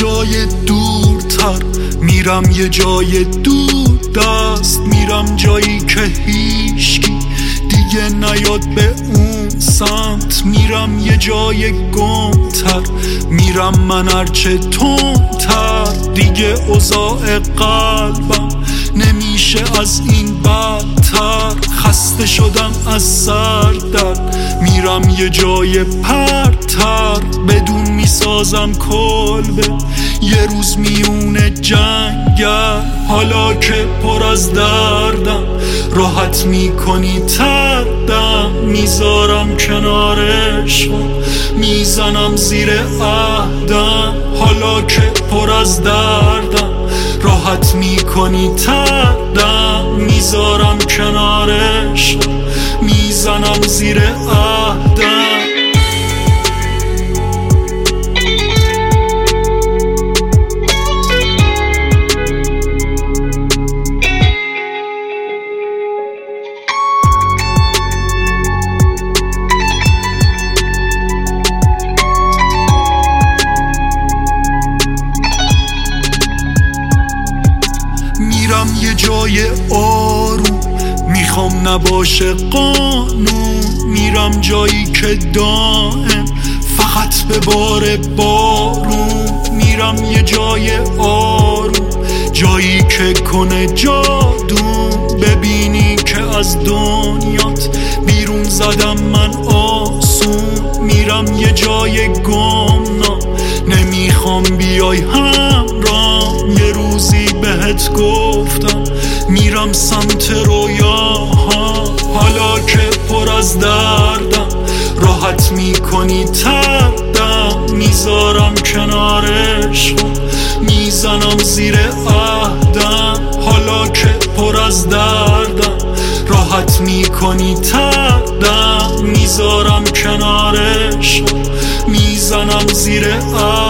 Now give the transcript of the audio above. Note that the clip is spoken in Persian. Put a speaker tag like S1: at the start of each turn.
S1: جای دورتر، میرم یه جای دور دست، میرم جایی که هیچکی دیگه نیاد به اون سمت، میرم یه جای گمتر، میرم من هرچه تندتر، دیگه اوضاع قلبم نمیشه از این بدتر، خسته شدم از سردرد، میرم یه جای پرتر، بدون میسازم کلبه یه روز میونه جنگل، حالا که پر از دردم راحت میکنی تردم، میذارم کنارش میزنم زیر عهدم، حالا که پر از دردم راحت میکنی تردم، میذارم کنارش میزنم زیر عهدم. میرم یه جای آروم، میخوام نباشه قانون، میرم جایی که دائم فقط به بار بارون، میرم یه جای آروم، جایی که کنه جادو، ببینی که از دنیات بیرون زدم من آسون، میرم یه جای گمنام، نمیخوام بیای همرام، یه روزی بهت گفتم میرم سمت رویاها، حالا که پر از دردم راحت میکنی تردم، میذارم کنارش میزنم زیر عهدم، حالا که پر از دردم راحت میکنی تردم، میذارم کنارش میزنم زیر عهدم.